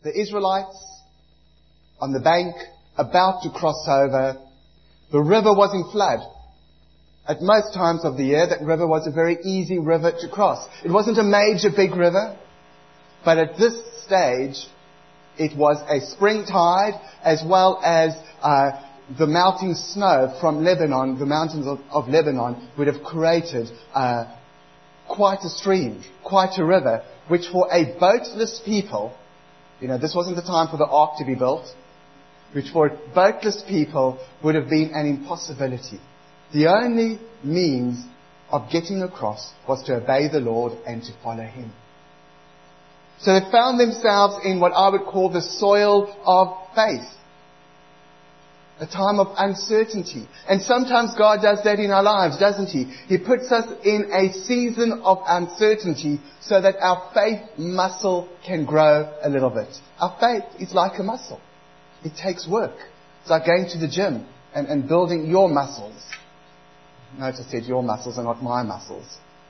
the Israelites on the bank, about to cross over. The river was in flood. At most times of the year, that river was a very easy river to cross. It wasn't a major big river, but at this stage, it was a spring tide, as well as the melting snow from Lebanon, the mountains of Lebanon, would have created quite a stream, quite a river, which for a boatless people, this wasn't the time for the ark to be built, which for boatless people would have been an impossibility. The only means of getting across was to obey the Lord and to follow Him. So they found themselves in what I would call the soil of faith. A time of uncertainty. And sometimes God does that in our lives, doesn't He? He puts us in a season of uncertainty so that our faith muscle can grow a little bit. Our faith is like a muscle. It takes work. It's like going to the gym and building your muscles. Notice I said your muscles are not my muscles.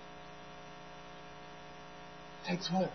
It takes work.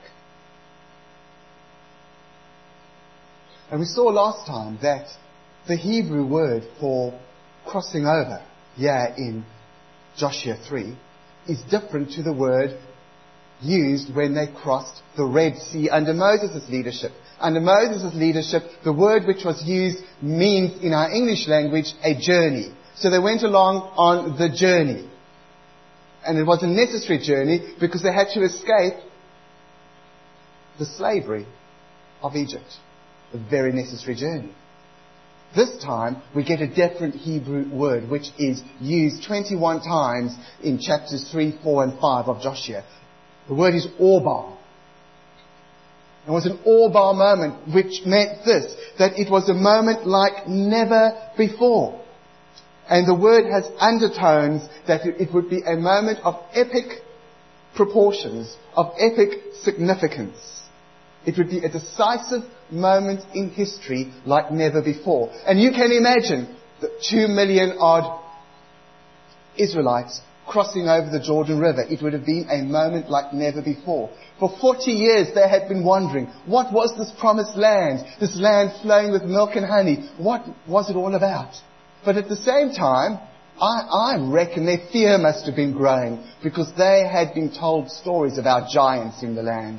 And we saw last time that the Hebrew word for crossing over here in Joshua 3 is different to the word used when they crossed the Red Sea under Moses' leadership. Under Moses' leadership, the word which was used means in our English language a journey. So they went along on the journey. And it was a necessary journey because they had to escape the slavery of Egypt. A very necessary journey. This time, we get a different Hebrew word which is used 21 times in chapters 3, 4 and 5 of Joshua. The word is Orbar. It was an Orbar moment which meant this, that it was a moment like never before. And the word has undertones that it would be a moment of epic proportions, of epic significance. It would be a decisive moment in history like never before. And you can imagine the 2 million odd Israelites crossing over the Jordan River. It would have been a moment like never before. For 40 years they had been wondering, what was this promised land? This land flowing with milk and honey. What was it all about? But at the same time, I reckon their fear must have been growing because they had been told stories about giants in the land.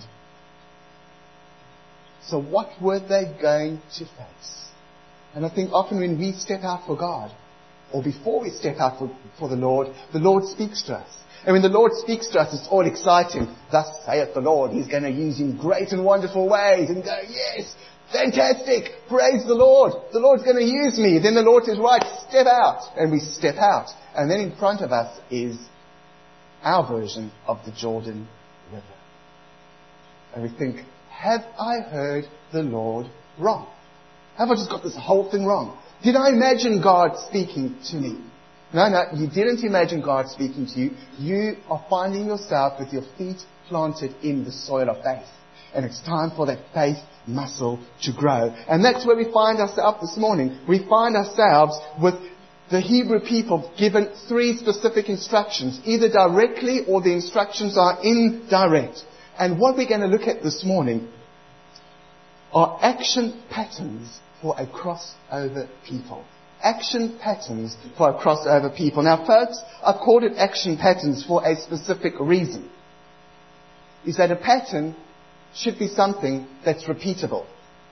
So what were they going to face? And I think often when we step out for God, or before we step out for the Lord speaks to us. And when the Lord speaks to us, it's all exciting. Thus saith the Lord. He's going to use you in great and wonderful ways. And go, yes, fantastic, praise the Lord. The Lord's going to use me. Then the Lord says, right, step out. And we step out. And then in front of us is our version of the Jordan River. And we think, have I heard the Lord wrong? Have I just got this whole thing wrong? Did I imagine God speaking to me? No, you didn't imagine God speaking to you. You are finding yourself with your feet planted in the soil of faith. And it's time for that faith muscle to grow. And that's where we find ourselves this morning. We find ourselves with the Hebrew people given 3 specific instructions, either directly or the instructions are indirect. And what we're going to look at this morning are action patterns for a crossover people. Action patterns for a crossover people. Now, folks, I've called it action patterns for a specific reason. Is that a pattern should be something that's repeatable.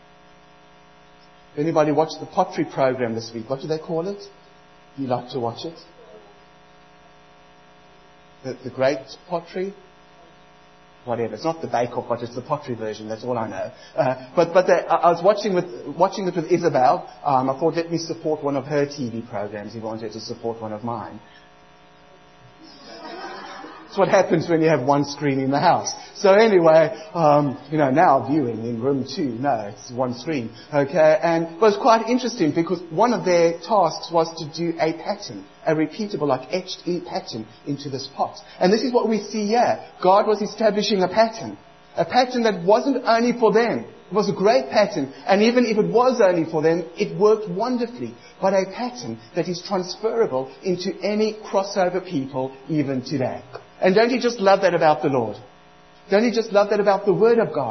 If anybody watched the pottery program this week, what do they call it? You like to watch it? The Great Pottery? Whatever. It's not the bake-off, but it's the pottery version. That's all I know. I was watching it with Isabel. I thought, let me support one of her TV programs. He wanted to support one of mine. That's what happens when you have one screen in the house. So anyway, now viewing in room 2. No, it's one screen. Okay, and it was quite interesting because one of their tasks was to do a pattern, a repeatable, like etched-in pattern into this pot. And this is what we see here. God was establishing a pattern that wasn't only for them. It was a great pattern, and even if it was only for them, it worked wonderfully. But a pattern that is transferable into any crossover people even today. And don't you just love that about the Lord? Don't you just love that about the Word of God?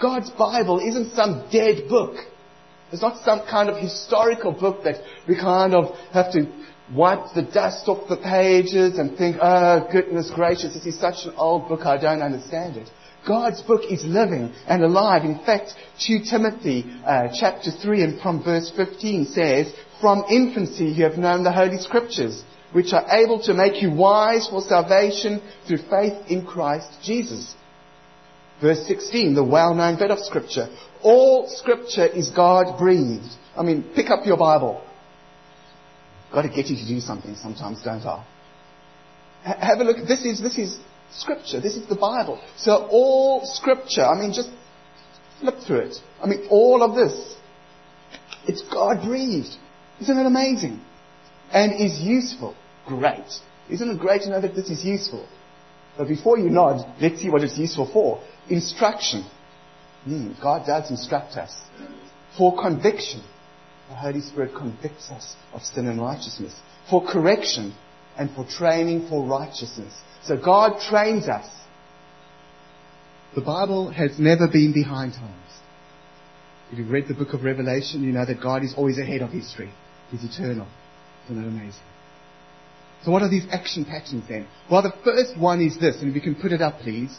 God's Bible isn't some dead book. It's not some kind of historical book that we kind of have to wipe the dust off the pages and think, oh, goodness gracious, this is such an old book, I don't understand it. God's book is living and alive. In fact, 2 Timothy chapter 3 and from verse 15 says, from infancy you have known the Holy Scriptures, which are able to make you wise for salvation through faith in Christ Jesus. Verse 16, the well-known bit of Scripture. All Scripture is God-breathed. I mean, pick up your Bible. Got to get you to do something sometimes, don't I? Have a look. This is Scripture. This is the Bible. So all Scripture, I mean, just flip through it. I mean, all of this. It's God-breathed. Isn't it amazing? And is useful. Great. Isn't it great to know that this is useful? But before you nod, let's see what it's useful for. Instruction. God does instruct us. For conviction. The Holy Spirit convicts us of sin and righteousness. For correction and for training for righteousness. So God trains us. The Bible has never been behind times. If you've read the book of Revelation, you know that God is always ahead of history. He's eternal. Isn't that amazing? So what are these action patterns then? Well, the first one is this, and if you can put it up, please.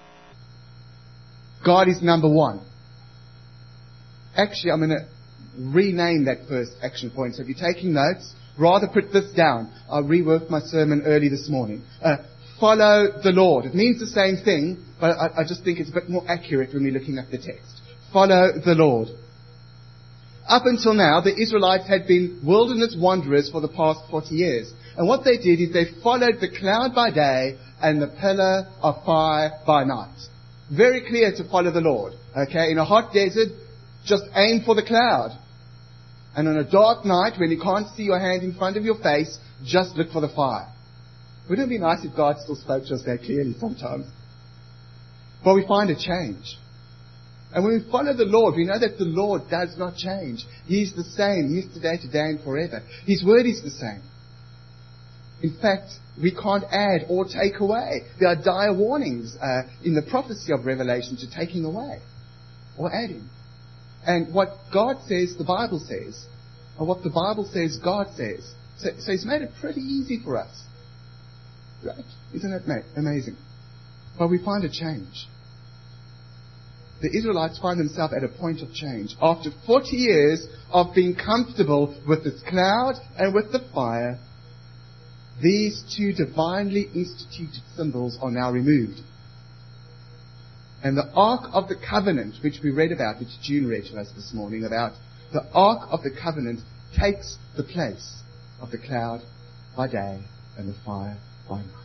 God is number one. Actually, I'm going to rename that first action point. So if you're taking notes, rather put this down. I reworked my sermon early this morning. Follow the Lord. It means the same thing, but I just think it's a bit more accurate when we're looking at the text. Follow the Lord. Up until now, the Israelites had been wilderness wanderers for the past 40 years. And what they did is they followed the cloud by day and the pillar of fire by night. Very clear to follow the Lord. Okay, in a hot desert, just aim for the cloud. And on a dark night, when you can't see your hand in front of your face, just look for the fire. Wouldn't it be nice if God still spoke to us that clearly sometimes? But we find a change. And when we follow the Lord, we know that the Lord does not change. He's the same, yesterday, today, and forever. His word is the same. In fact, we can't add or take away. There are dire warnings in the prophecy of Revelation to taking away or adding. And what God says, the Bible says. And what the Bible says, God says. So He's made it pretty easy for us. Right? Isn't that amazing? But we find a change. The Israelites find themselves at a point of change. After 40 years of being comfortable with this cloud and with the fire, these two divinely instituted symbols are now removed. And the Ark of the Covenant, which we read about, which June read to us this morning about, the Ark of the Covenant takes the place of the cloud by day and the fire by night.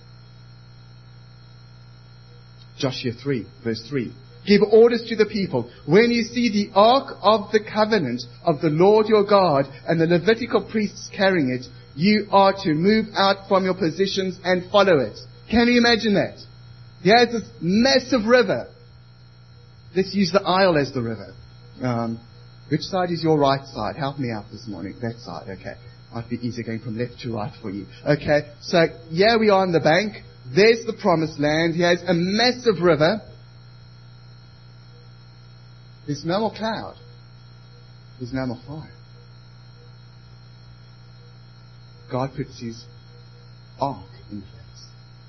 Joshua 3, verse 3. Give orders to the people. When you see the Ark of the Covenant of the Lord your God and the Levitical priests carrying it, you are to move out from your positions and follow it. Can you imagine that? Here's this massive river. Let's use the Isle as the river. Which side is your right side? Help me out this morning. That side, okay. Might be easier going from left to right for you. Okay, so here we are on the bank. There's the promised land. Here's a massive river. There's no more cloud. There's no more fire. God puts His ark in place.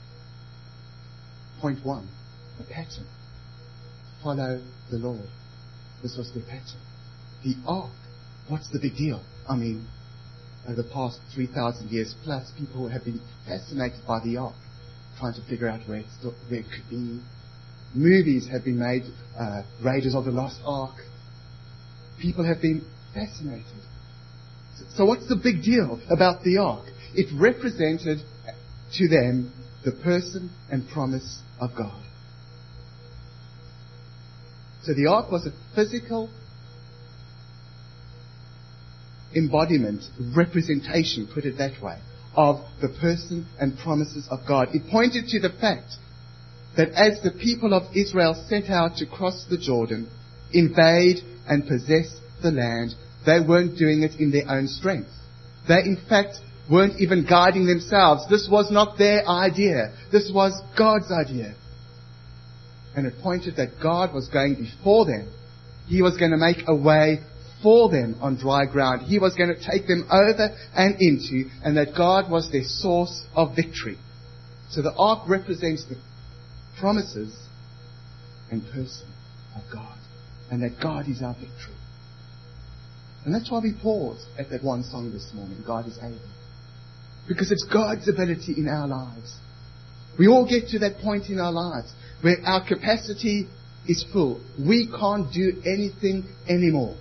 Point one, the pattern. Follow the Lord. This was the pattern. The ark. What's the big deal? I mean, over the past 3,000 years plus, people have been fascinated by the ark, trying to figure out where it could be. Movies have been made, Raiders of the Lost Ark. People have been fascinated. So what's the big deal about the ark? It represented to them the person and promise of God. So the ark was a physical embodiment, representation, put it that way, of the person and promises of God. It pointed to the fact that as the people of Israel set out to cross the Jordan, invade and possess the land, they weren't doing it in their own strength. They, in fact, weren't even guiding themselves. This was not their idea. This was God's idea. And it pointed that God was going before them. He was going to make a way for them on dry ground. He was going to take them over and into, and that God was their source of victory. So the ark represents the promises and person of God, and that God is our victory. And that's why we pause at that one song this morning, God is able. Because it's God's ability in our lives. We all get to that point in our lives where our capacity is full. We can't do anything anymore.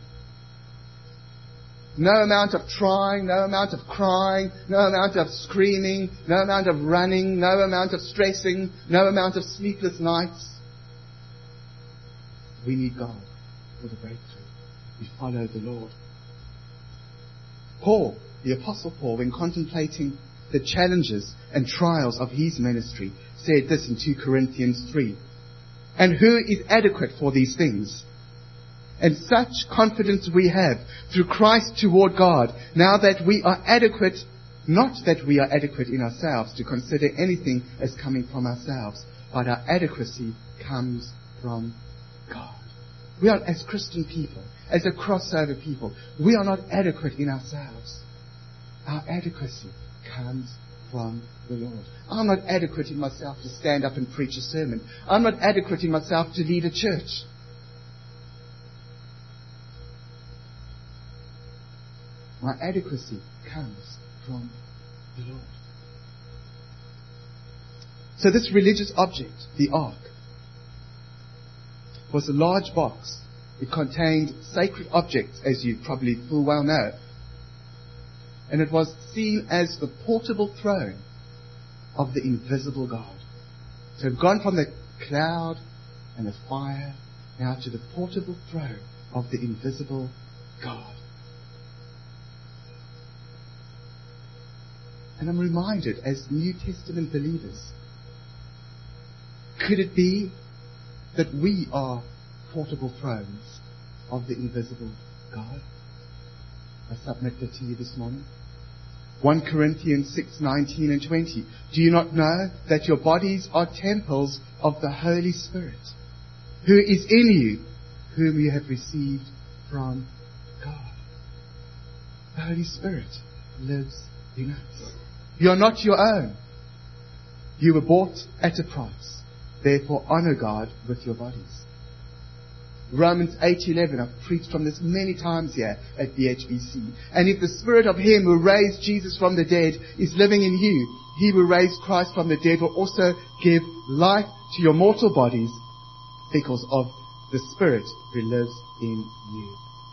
No amount of trying, no amount of crying, no amount of screaming, no amount of running, no amount of stressing, no amount of sleepless nights. We need God for the breakthrough. We follow the Lord. Paul, the Apostle Paul, when contemplating the challenges and trials of his ministry, said this in 2 Corinthians 3. And who is adequate for these things? And such confidence we have through Christ toward God, now that we are adequate, not that we are adequate in ourselves to consider anything as coming from ourselves, but our adequacy comes from God. We are, as Christian people, as a crossover people, we are not adequate in ourselves. Our adequacy comes from the Lord. I'm not adequate in myself to stand up and preach a sermon. I'm not adequate in myself to lead a church. My adequacy comes from the Lord. So this religious object, the ark, was a large box. It contained sacred objects, as you probably full well know. And it was seen as the portable throne of the invisible God. So it had gone from the cloud and the fire now to the portable throne of the invisible God. And I'm reminded, as New Testament believers, could it be that we are portable thrones of the invisible God? I submit that to you this morning. 1 Corinthians 6:19 and 20. Do you not know that your bodies are temples of the Holy Spirit, who is in you, whom you have received from God? The Holy Spirit lives in us. You are not your own. You were bought at a price. Therefore honor God with your bodies. Romans 8:11, I've preached from this many times here at BHBC. And if the Spirit of Him who raised Jesus from the dead is living in you, He who raised Christ from the dead will also give life to your mortal bodies because of the Spirit who lives in you.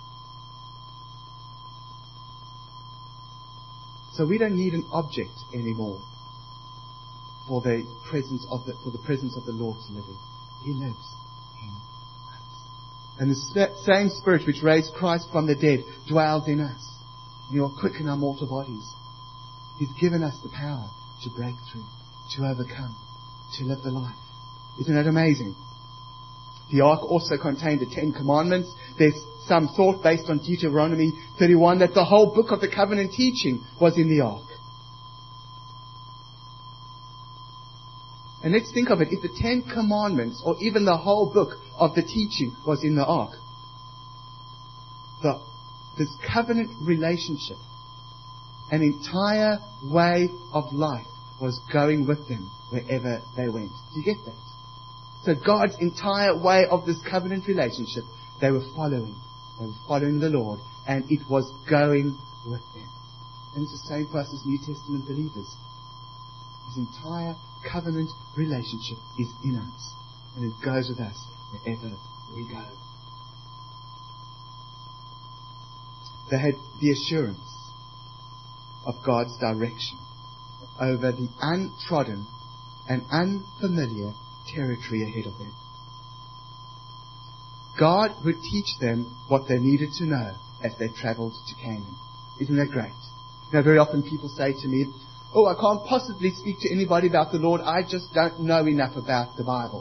So we don't need an object anymore for the presence of the Lord to live in. He lives in us. And the same Spirit which raised Christ from the dead dwells in us. He will quicken our mortal bodies. He's given us the power to break through, to overcome, to live the life. Isn't that amazing? The ark also contained the 10 Commandments. There's some thought based on Deuteronomy 31 that the whole book of the covenant teaching was in the ark. And let's think of it. If the 10 Commandments, or even the whole book of the teaching, was in the ark, this covenant relationship, an entire way of life was going with them wherever they went. Do you get that? So God's entire way of this covenant relationship, they were following. They were following the Lord, and it was going with them. And it's the same for us as New Testament believers. His entire covenant relationship is in us, and it goes with us wherever we go. They had the assurance of God's direction over the untrodden and unfamiliar territory ahead of them. God would teach them what they needed to know as they traveled to Canaan. Isn't that great? You know, very often people say to me, "Oh, I can't possibly speak to anybody about the Lord. I just don't know enough about the Bible."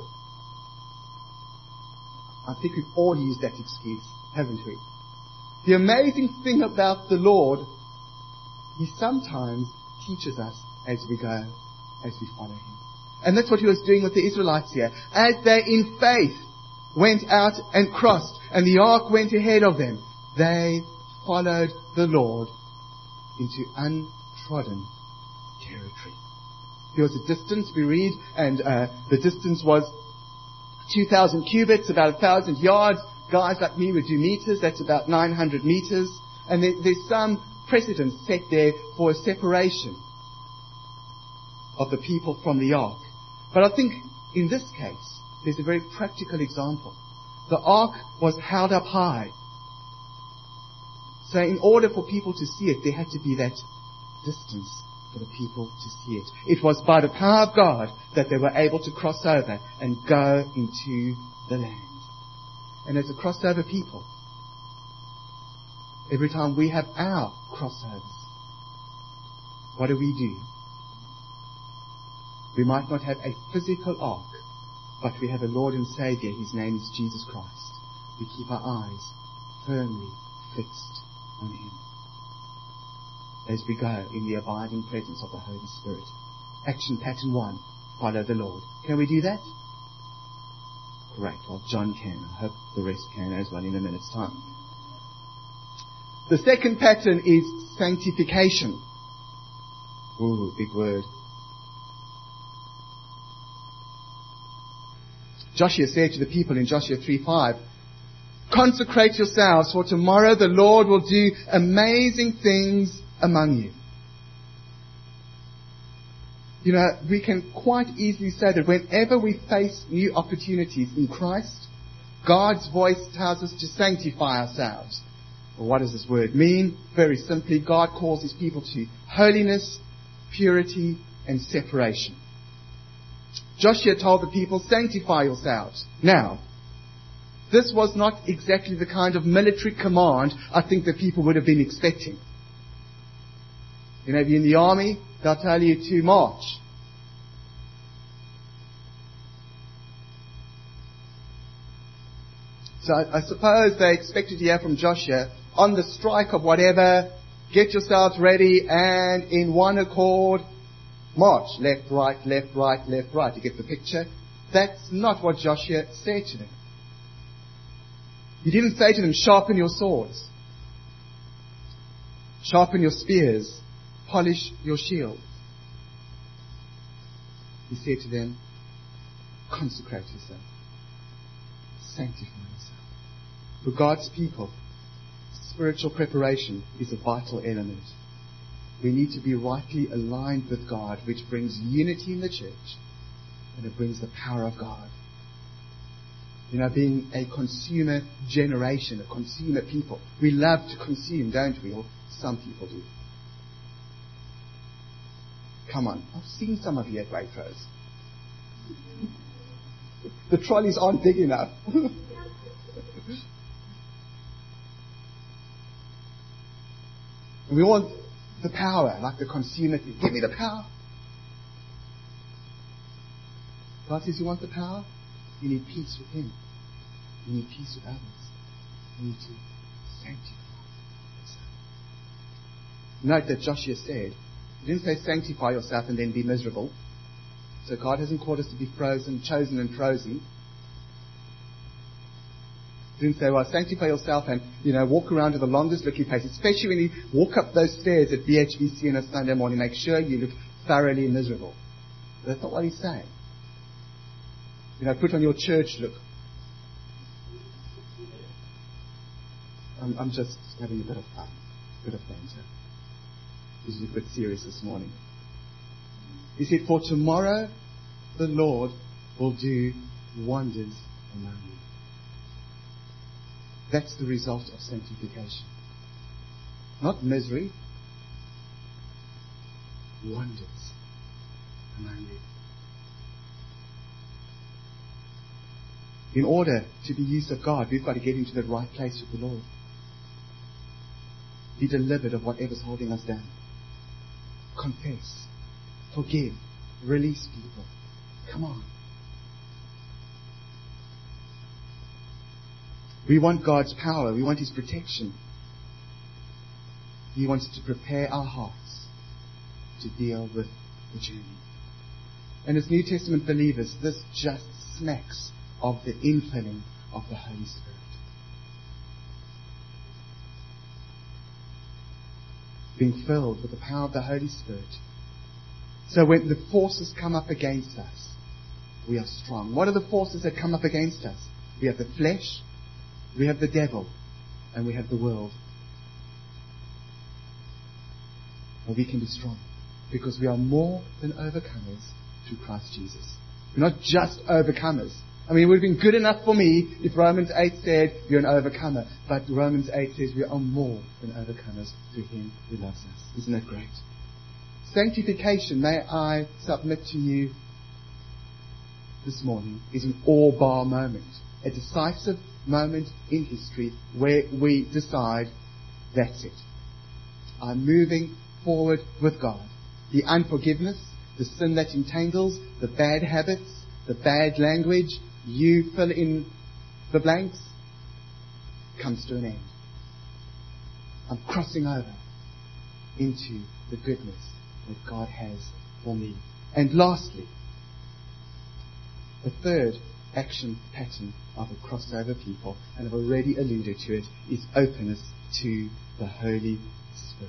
I think we've all used that excuse, haven't we? The amazing thing about the Lord, He sometimes teaches us as we go, as we follow Him. And that's what he was doing with the Israelites here. As they in faith went out and crossed, and the ark went ahead of them, they followed the Lord into untrodden territory. There was a distance, we read, and the distance was 2,000 cubits, about 1,000 yards. Guys like me would do meters, that's about 900 meters. And there's some precedence set there for a separation of the people from the ark. But I think in this case, there's a very practical example. The ark was held up high. So in order for people to see it, there had to be that distance for the people to see it. It was by the power of God that they were able to cross over and go into the land. And as a crossover people, every time we have our crossovers, what do? We might not have a physical ark, but we have a Lord and Saviour. His name is Jesus Christ. We keep our eyes firmly fixed on Him as we go in the abiding presence of the Holy Spirit. Action pattern 1, follow the Lord. Can we do that? Great. Well, John can. I hope the rest can as well in a minute's time. The second pattern is sanctification. Ooh, big word. Joshua said to the people in Joshua 3:5, consecrate yourselves, for tomorrow the Lord will do amazing things among you. You know, we can quite easily say that whenever we face new opportunities in Christ, God's voice tells us to sanctify ourselves. Well, what does this word mean? Very simply, God calls His people to holiness, purity, and separation. Joshua told the people, sanctify yourselves. Now, this was not exactly the kind of military command I think that people would have been expecting. You know, if you're in the army, they'll tell you to march. So I suppose they expected to hear from Joshua, on the strike of whatever, get yourselves ready and in one accord, march. Left, right, left, right, left, right. You get the picture? That's not what Joshua said to them. He didn't say to them, sharpen your swords, sharpen your spears, polish your shields. He said to them, consecrate yourself, sanctify yourself. For God's people, spiritual preparation is a vital element. We need to be rightly aligned with God, which brings unity in the church, and it brings the power of God. You know, being a consumer generation, a consumer people, we love to consume, don't we? Or some people do. Come on, I've seen some of you at Waitrose. The trolleys aren't big enough. We want the power, like the consumer. Give me the power. God says you want the power? You need peace with Him. You need peace with others. You need to sanctify yourself. Note that Joshua said, He didn't say sanctify yourself and then be miserable. So God hasn't called us to be frozen, chosen and frozen. He didn't say, well, sanctify yourself and, walk around to the longest looking place. Especially when you walk up those stairs at BHBC on a Sunday morning, make sure you look thoroughly miserable. But that's not what He's saying. Put on your church look. I'm just having a bit of fun. A bit of banter. This is a bit serious this morning. He said, for tomorrow the Lord will do wonders among you. That's the result of sanctification. Not misery. Wonders among you. In order to be used of God, we've got to get into the right place with the Lord. Be delivered of whatever's holding us down. Confess. Forgive. Release people. Come on. We want God's power. We want His protection. He wants to prepare our hearts to deal with the journey. And as New Testament believers, this just smacks of the infilling of the Holy Spirit. Being filled with the power of the Holy Spirit. So when the forces come up against us, we are strong. What are the forces that come up against us? We have the flesh, we have the devil, and we have the world. But we can be strong because we are more than overcomers through Christ Jesus. We're not just overcomers. I mean, it would have been good enough for me if Romans 8 said you're an overcomer. But Romans 8 says we are more than overcomers through Him who loves us. Isn't that great? Sanctification, may I submit to you this morning, is an all-bar moment. A decisive moment in history where we decide, that's it. I'm moving forward with God. The unforgiveness, the sin that entangles, the bad habits, the bad language, you fill in the blanks, comes to an end. I'm crossing over into the goodness that God has for me. And lastly, the third action pattern of a crossover people, and I've already alluded to it, is openness to the Holy Spirit.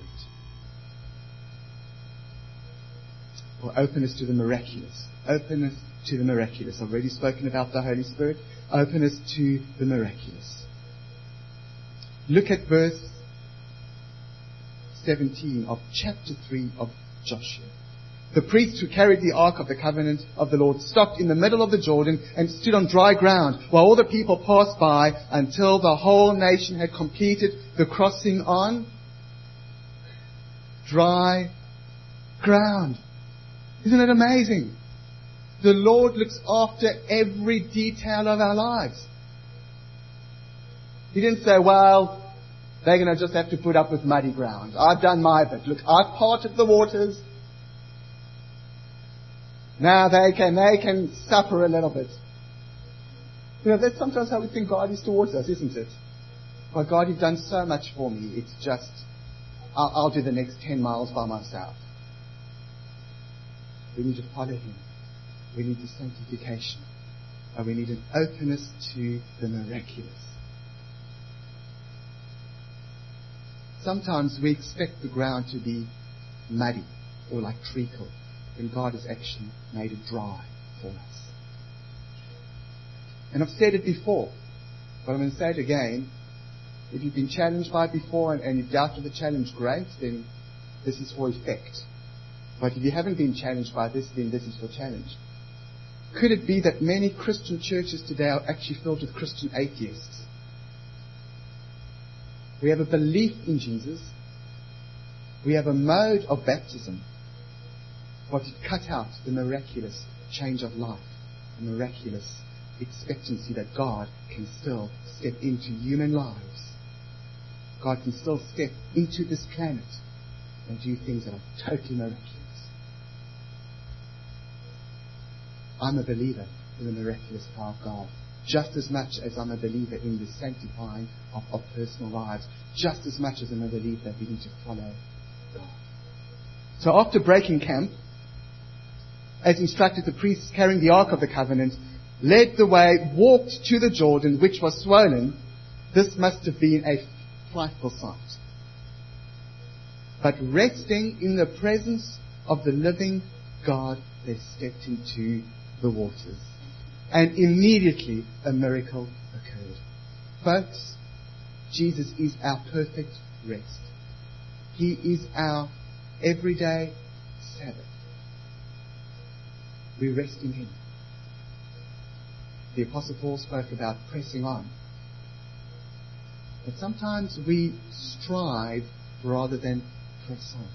Or openness to the miraculous. Openness to the miraculous. I've already spoken about the Holy Spirit. Openness to the miraculous. Look at verse 17 of chapter 3 of Joshua. The priests who carried the ark of the covenant of the Lord stopped in the middle of the Jordan and stood on dry ground while all the people passed by until the whole nation had completed the crossing on dry ground. Isn't it amazing? The Lord looks after every detail of our lives. He didn't say, well, they're going to just have to put up with muddy ground. I've done my bit. Look, I've parted the waters. Now they can suffer a little bit. You know, that's sometimes how we think God is towards us, isn't it? Well, God, you've done so much for me. It's just, I'll do the next 10 miles by myself. We need to follow Him. We need the sanctification. And we need an openness to the miraculous. Sometimes we expect the ground to be muddy or like treacle, when God has actually made it dry for us. And I've said it before, but I'm going to say it again. If you've been challenged by it before and you've doubted the challenge, great, then this is for effect. But if you haven't been challenged by this, then this is for challenge. Could it be that many Christian churches today are actually filled with Christian atheists? We have a belief in Jesus. We have a mode of baptism. But it cut out the miraculous change of life, the miraculous expectancy that God can still step into human lives. God can still step into this planet and do things that are totally miraculous. I'm a believer in the miraculous power of God, just as much as I'm a believer in the sanctifying of personal lives, just as much as I'm a believer that we need to follow God. So after breaking camp, as instructed, the priests carrying the Ark of the Covenant led the way, walked to the Jordan, which was swollen. This must have been a frightful sight. But resting in the presence of the living God, they stepped into the waters. And immediately a miracle occurred. Folks, Jesus is our perfect rest. He is our everyday Sabbath. We rest in Him. The Apostle Paul spoke about pressing on. But sometimes we strive rather than press on.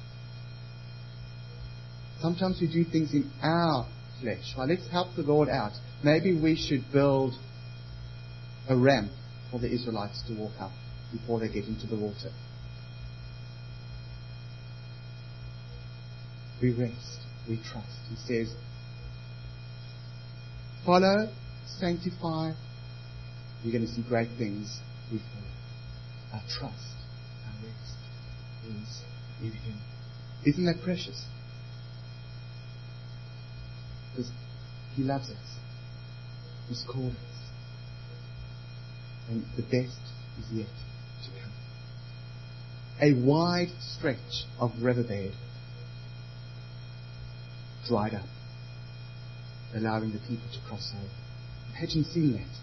Sometimes we do things in our flesh. Well, let's help the Lord out. Maybe we should build a ramp for the Israelites to walk up before they get into the water. We rest. We trust. He says, follow, sanctify, you're going to see great things. We follow. Our trust, our rest is in Him. Isn't that precious? Because He loves us. He's called us. And the best is yet to come. A wide stretch of riverbed dried up, allowing the people to cross over. Imagine seeing that.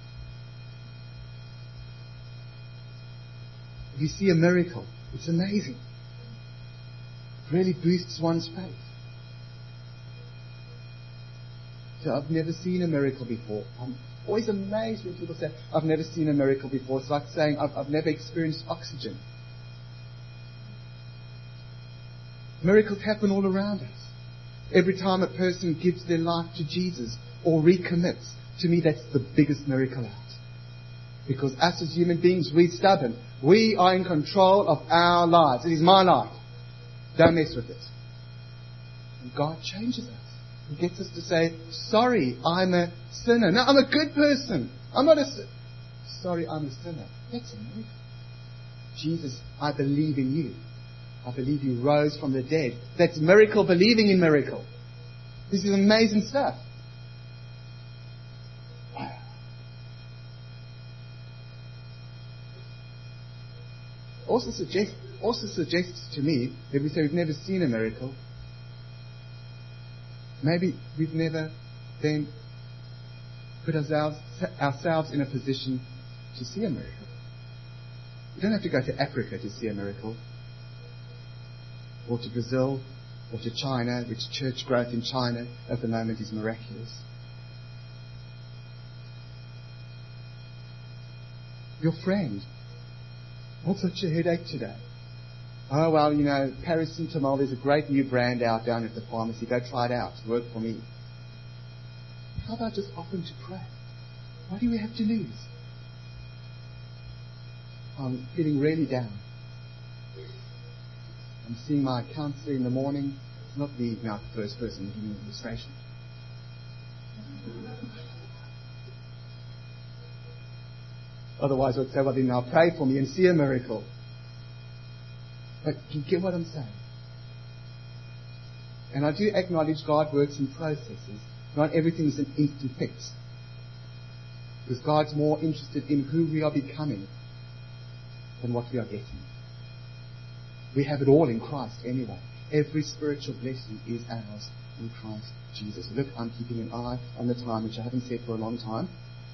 If you see a miracle, it's amazing. It really boosts one's faith. So I've never seen a miracle before. I'm always amazed when people say, I've never seen a miracle before. It's like saying, I've never experienced oxygen. Miracles happen all around us. Every time a person gives their life to Jesus or recommits, to me that's the biggest miracle out. Because us as human beings, we're stubborn. We are in control of our lives. It is my life. Don't mess with it. And God changes us. He gets us to say, sorry, I'm a sinner. No, I'm a good person. I'm not a sinner. Sorry, I'm a sinner. That's a miracle. Jesus, I believe in you. I believe you rose from the dead. That's miracle believing in miracle. This is amazing stuff. Also suggests to me that we say we've never seen a miracle. Maybe we've never then put ourselves in a position to see a miracle. You don't have to go to Africa to see a miracle, or to Brazil, or to China, which church growth in China at the moment is miraculous. Your friend, what's such a headache today? Oh, well, paracetamol is a great new brand out down at the pharmacy. Go try it out. It's worked for me. How about just offering to pray? What do we have to lose? I'm feeling really down. I'm seeing my counsellor in the morning. It's not me now, the first person giving me illustration. Otherwise, I'd say, well, then now pray for me and see a miracle. But you get what I'm saying? And I do acknowledge God works in processes. Not everything is an instant fix. Because God's more interested in who we are becoming than what we are getting. We have it all in Christ anyway. Every spiritual blessing is ours in Christ Jesus. Look, I'm keeping an eye on the time, which I haven't said for a long time.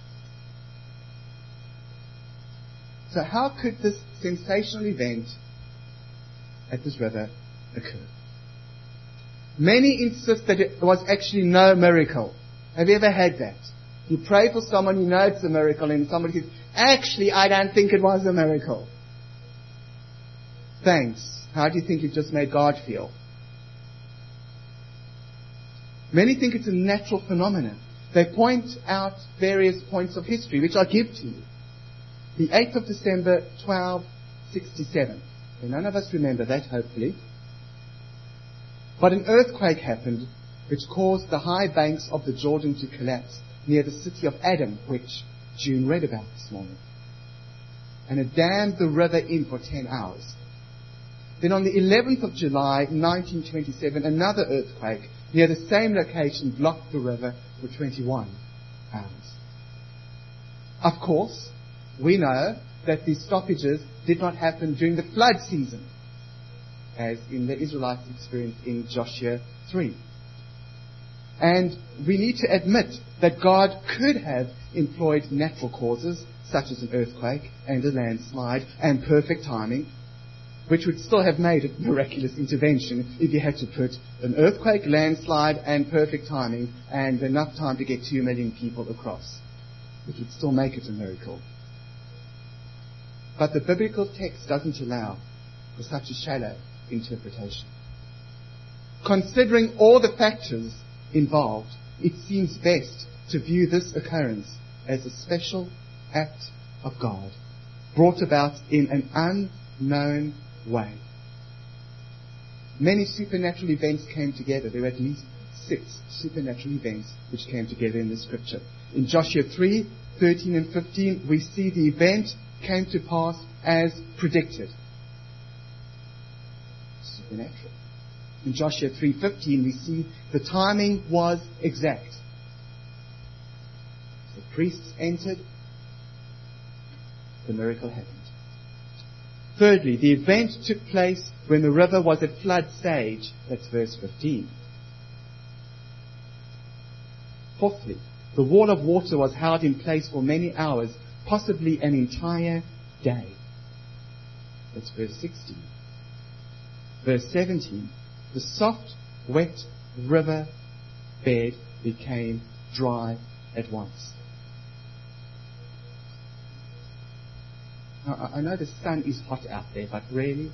So how could this sensational event at this river occur? Many insist that it was actually no miracle. Have you ever had that? You pray for someone, you know it's a miracle, and somebody says, actually, I don't think it was a miracle. Thanks. How do you think you've just made God feel? Many think it's a natural phenomenon. They point out various points of history, which I give to you. The 8th of December, 1267. Okay, none of us remember that, hopefully. But an earthquake happened which caused the high banks of the Jordan to collapse near the city of Adam, which June read about this morning. And it dammed the river in for 10 hours. Then on the 11th of July, 1927, another earthquake near the same location blocked the river for 21 hours. Of course, we know that these stoppages did not happen during the flood season, as in the Israelites' experience in Joshua 3. And we need to admit that God could have employed natural causes, such as an earthquake and a landslide and perfect timing, which would still have made a miraculous intervention if you had to put an earthquake, landslide and perfect timing and enough time to get 2 million people across. It would still make it a miracle. But the biblical text doesn't allow for such a shallow interpretation. Considering all the factors involved, it seems best to view this occurrence as a special act of God, brought about in an unknown way. Many supernatural events came together. There were at least 6 supernatural events which came together in the scripture. In Joshua 3, 13 and 15, we see the event came to pass as predicted. Supernatural. In Joshua 3:15 we see the timing was exact. The priests entered, the miracle happened. Thirdly, the event took place when the river was at flood stage. That's verse 15. Fourthly, the wall of water was held in place for many hours, possibly an entire day. That's verse 16. Verse 17, the soft, wet river bed became dry at once. Now, I know the sun is hot out there, but really?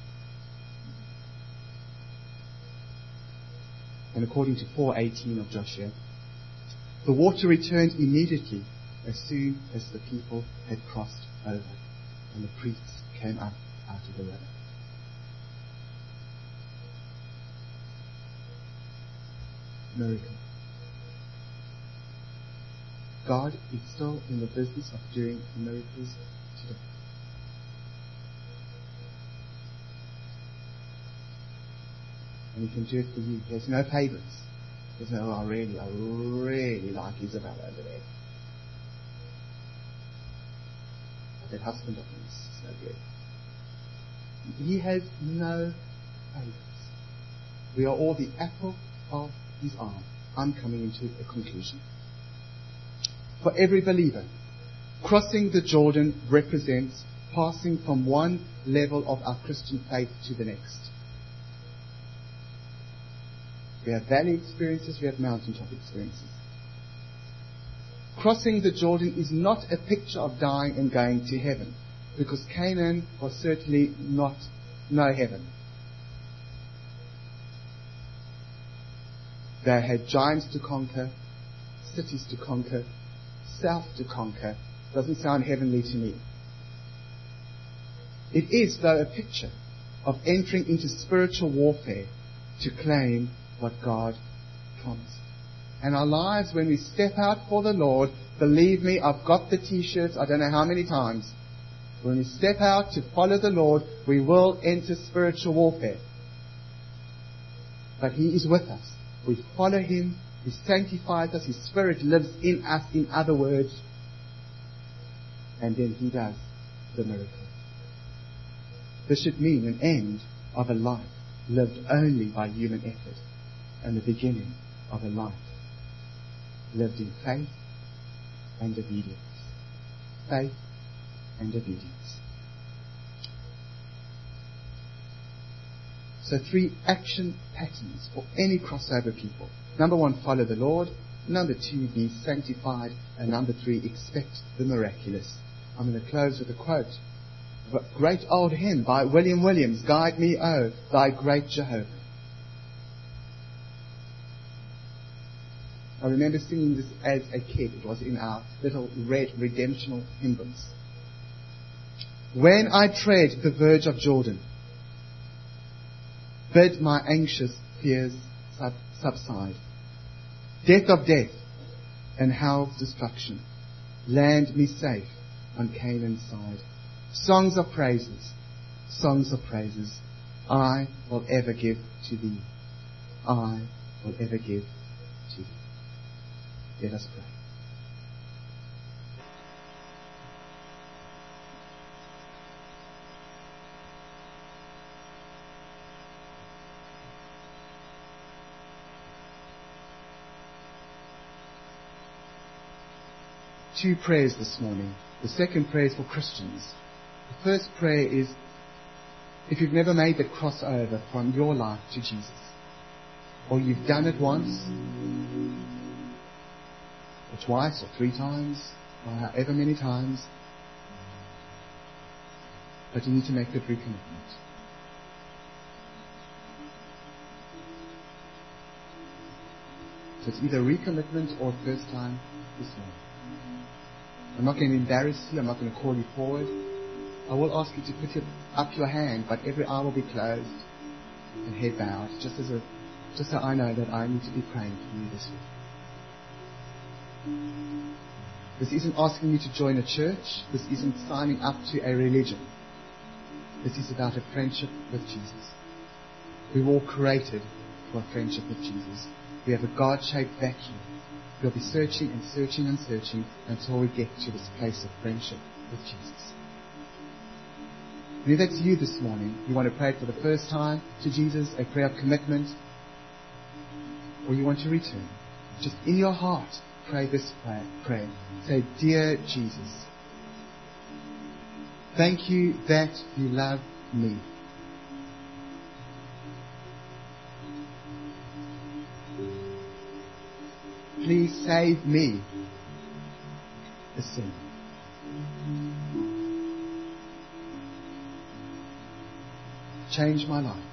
And according to 4:18 of Joshua, the water returned immediately as soon as the people had crossed over and the priests came up out of the river. Miracle. God is still in the business of doing miracles today. And He can do it for you. There's no favourites. There's no, I really like Isabel over there. But that husband of his is so good. He has no favourites. We are all the apple of His eye. I'm coming into a conclusion. For every believer, crossing the Jordan represents passing from one level of our Christian faith to the next. We have valley experiences, we have mountaintop experiences. Crossing the Jordan is not a picture of dying and going to heaven, because Canaan was certainly no heaven. They had giants to conquer, cities to conquer, south to conquer. Doesn't sound heavenly to me. It is, though, a picture of entering into spiritual warfare to claim what God promised. And our lives, when we step out for the Lord, believe me, I've got the t-shirts, I don't know how many times. When we step out to follow the Lord, we will enter spiritual warfare. But He is with us. We follow Him. He sanctifies us. His Spirit lives in us, in other words. And then He does the miracle. This should mean an end of a life lived only by human effort, and the beginning of a life lived in faith and obedience. Faith and obedience. So 3 action patterns for any crossover people. Number 1, follow the Lord. Number 2, be sanctified. And number 3, expect the miraculous. I'm going to close with a quote. A great old hymn by William Williams, Guide Me, O, Thy Great Jehovah. I remember singing this as a kid. It was in our little red redemptional hymn books. When I tread the verge of Jordan, bid my anxious fears subside. Death of death and hell's destruction, land me safe on Canaan's side. Songs of praises, I will ever give to Thee. I will ever give to Thee. Let us pray. Two prayers this morning. The second prayer is for Christians. The first prayer is, if you've never made the crossover from your life to Jesus, or you've done it once, or twice, or 3 times, or however many times, but you need to make that recommitment. So it's either recommitment or first time this morning. I'm not going to embarrass you. I'm not going to call you forward. I will ask you to put up your hand, but every eye will be closed and head bowed, just so I know that I need to be praying for you this week. This isn't asking you to join a church. This isn't signing up to a religion. This is about a friendship with Jesus. We were all created for a friendship with Jesus. We have a God-shaped vacuum. We'll be searching and searching and searching until we get to this place of friendship with Jesus. And if that's you this morning, you want to pray for the first time to Jesus, a prayer of commitment, or you want to return, just in your heart, pray this prayer. Say, Dear Jesus, thank you that you love me. Please save me, a sinner. Change my life.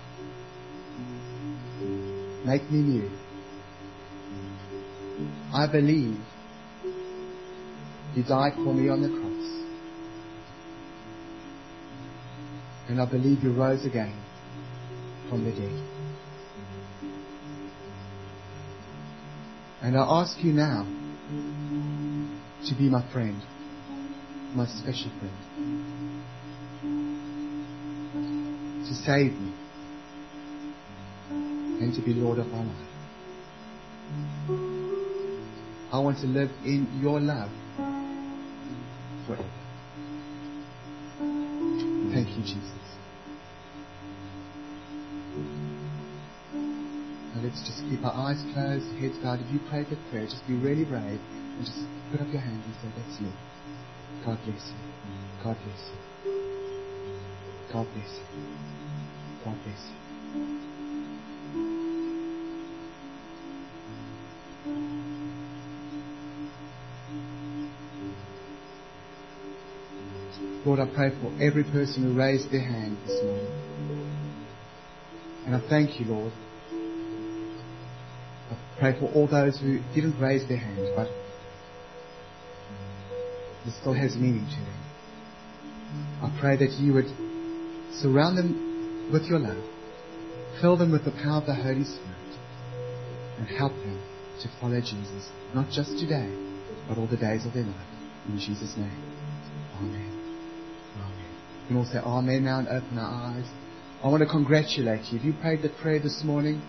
Make me new. I believe you died for me on the cross. And I believe you rose again from the dead. And I ask you now to be my friend, my special friend, to save me and to be Lord of my life. I want to live in your love forever. Thank you, Jesus. Now let's just keep our eyes closed, heads bowed. If you prayed that prayer, just be really brave and just put up your hand and say, that's me. God bless you. God bless you. God bless you. God bless you. Lord, I pray for every person who raised their hand this morning. And I thank you, Lord. I pray for all those who didn't raise their hand, but it still has meaning to them. I pray that you would surround them with your love, fill them with the power of the Holy Spirit, and help them to follow Jesus, not just today, but all the days of their life. In Jesus' name, amen. We can all say amen now and open our eyes. I want to congratulate you. If you prayed that prayer this morning,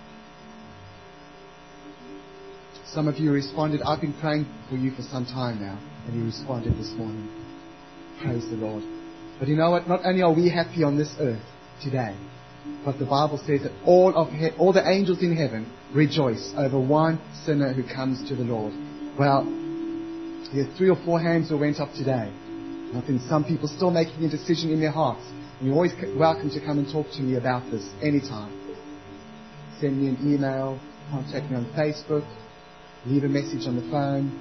some of you responded. I've been praying for you for some time now, and you responded this morning. Praise the Lord. But you know what? Not only are we happy on this earth today, but the Bible says that all the angels in heaven rejoice over one sinner who comes to the Lord. Well, there are 3 or 4 hands that went up today. I think some people still making a decision in their hearts. And you're always welcome to come and talk to me about this anytime. Send me an email, contact me on Facebook, leave a message on the phone.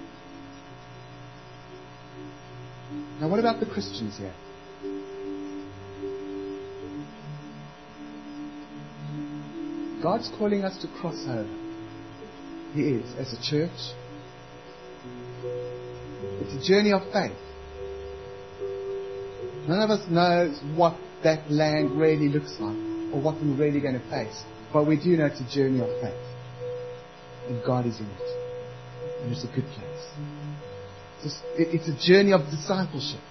Now what about the Christians here? God's calling us to cross over. He is, as a church. It's a journey of faith. None of us knows what that land really looks like or what we're really going to face. But we do know it's a journey of faith. And God is in it. And it's a good place. It's a journey of discipleship.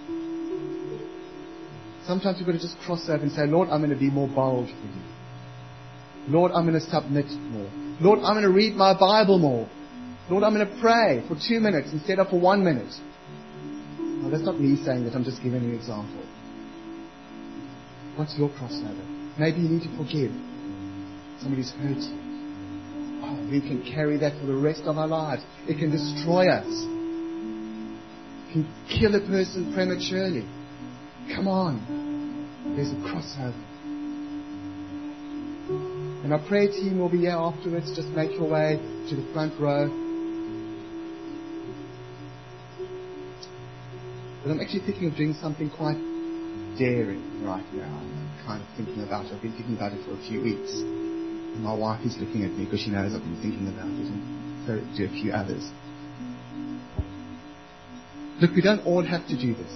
Sometimes we've got to just cross over and say, Lord, I'm going to be more bold for you. Lord, I'm going to submit more. Lord, I'm going to read my Bible more. Lord, I'm going to pray for 2 minutes instead of for 1 minute. Well, that's not me saying that. I'm just giving you an example. What's your crossover? Maybe you need to forgive somebody's hurt you. Oh, we can carry that for the rest of our lives. It can destroy us. It can kill a person prematurely. Come on. There's a crossover. And our prayer team will be here afterwards. Just make your way to the front row. But I'm actually thinking of doing something quite daring right now. I'm kind of thinking about it. I've been thinking about it for a few weeks. And my wife is looking at me because she knows I've been thinking about it. And so do a few others. Look, we don't all have to do this.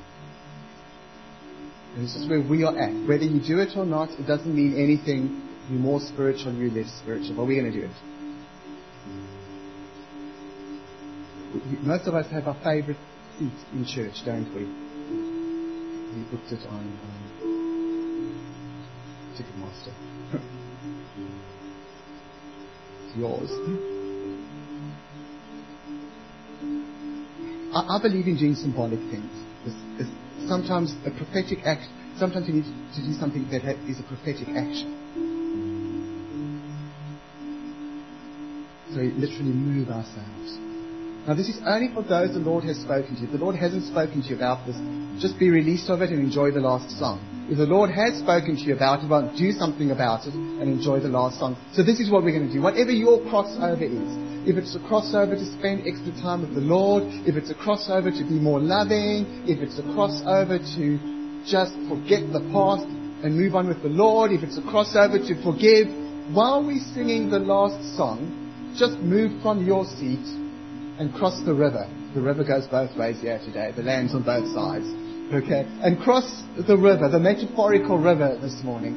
And this is where we are at. Whether you do it or not, it doesn't mean anything. You're more spiritual, you're less spiritual. But we're going to do it. Most of us have our favorite seat in church, don't we? We booked it on Ticketmaster. yours. I believe in doing symbolic things. Sometimes a prophetic act. Sometimes you need to do something that is a prophetic action. So we literally move ourselves. Now this is only for those the Lord has spoken to. If the Lord hasn't spoken to you about this, just be released of it and enjoy the last song. If the Lord has spoken to you about it, well, do something about it and enjoy the last song. So this is what we're going to do. Whatever your crossover is, if it's a crossover to spend extra time with the Lord, if it's a crossover to be more loving, if it's a crossover to just forget the past and move on with the Lord, if it's a crossover to forgive, while we're singing the last song, just move from your seat and cross the river. The river goes both ways here today. The land's on both sides. Okay? And cross the river, the metaphorical river this morning.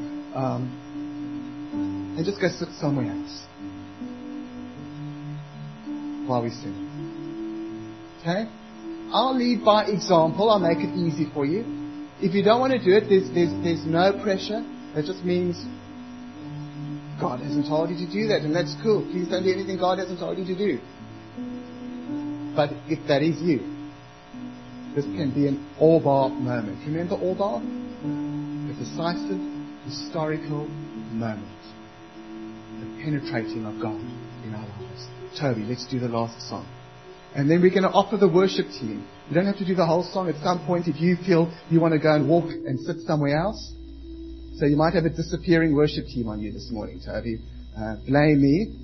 And just go sit somewhere else while we sing. Okay? I'll lead by example. I'll make it easy for you. If you don't want to do it, there's no pressure. It just means God hasn't told you to do that, and that's cool. Please don't do anything God hasn't told you to do. But if that is you, this can be an all-bar moment. Remember all-bar? A decisive, historical moment. The penetrating of God in our lives. Toby, let's do the last song. And then we're going to offer the worship team. You don't have to do the whole song. At some point, if you feel you want to go and walk and sit somewhere else, so you might have a disappearing worship team on you this morning, Toby. Blame me.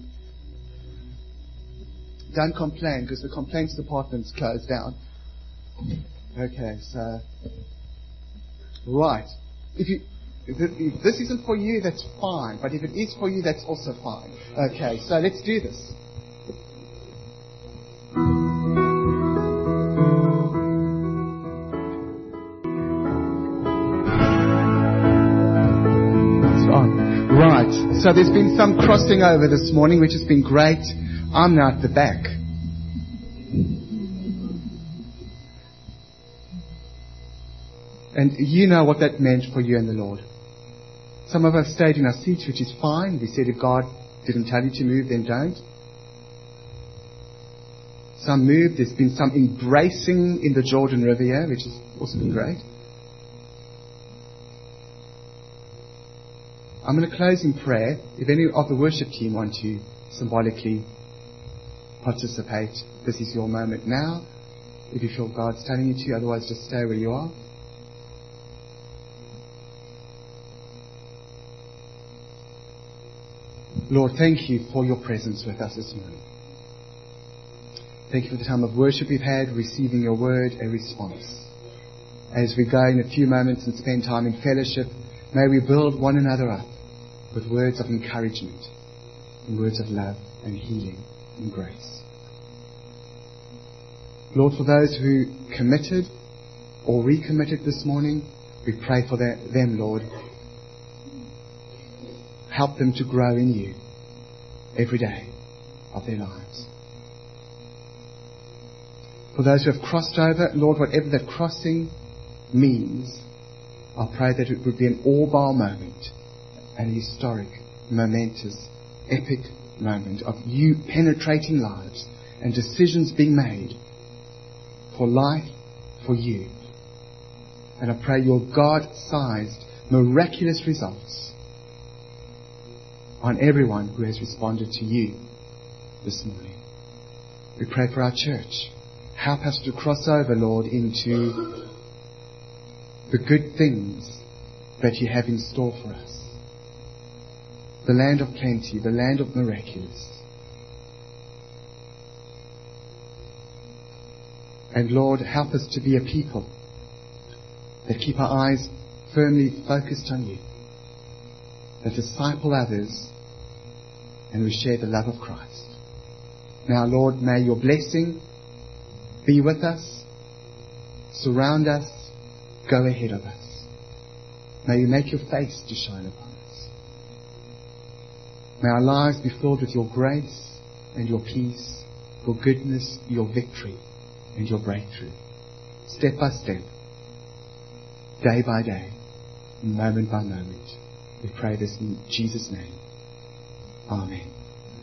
Don't complain, because the complaints department's closed down. Okay, so... Right. If this isn't for you, that's fine. But if it is for you, that's also fine. Okay, so let's do this. Right, so there's been some crossing over this morning, which has been great. I'm now at the back. And you know what that meant for you and the Lord. Some of us stayed in our seats, which is fine. We said if God didn't tell you to move, then don't. Some moved. There's been some embracing in the Jordan River here, which has also been great. I'm going to close in prayer. If any of the worship team want to symbolically participate, this is your moment now. If you feel God's telling you to, otherwise just stay where you are. Lord, thank you for your presence with us this morning. Thank you for the time of worship we've had, receiving your word, a response. As we go in a few moments and spend time in fellowship, may we build one another up with words of encouragement and words of love and healing and grace. Lord, for those who committed or recommitted this morning, we pray for them, Lord. Help them to grow in you every day of their lives. For those who have crossed over, Lord, whatever that crossing means, I pray that it would be an all-bar moment, an historic, momentous, epic moment of you penetrating lives and decisions being made for life, for you. And I pray your God-sized, miraculous results on everyone who has responded to you this morning. We pray for our church. Help us to cross over, Lord, into the good things that you have in store for us. The land of plenty, the land of miraculous. And Lord, help us to be a people that keep our eyes firmly focused on you, that disciple others, and we share the love of Christ. Now, Lord, may your blessing be with us, surround us, go ahead of us. May you make your face to shine upon us. May our lives be filled with your grace and your peace, your goodness, your victory, and your breakthrough. Step by step, day by day, moment by moment. We pray this in Jesus' name. Amen.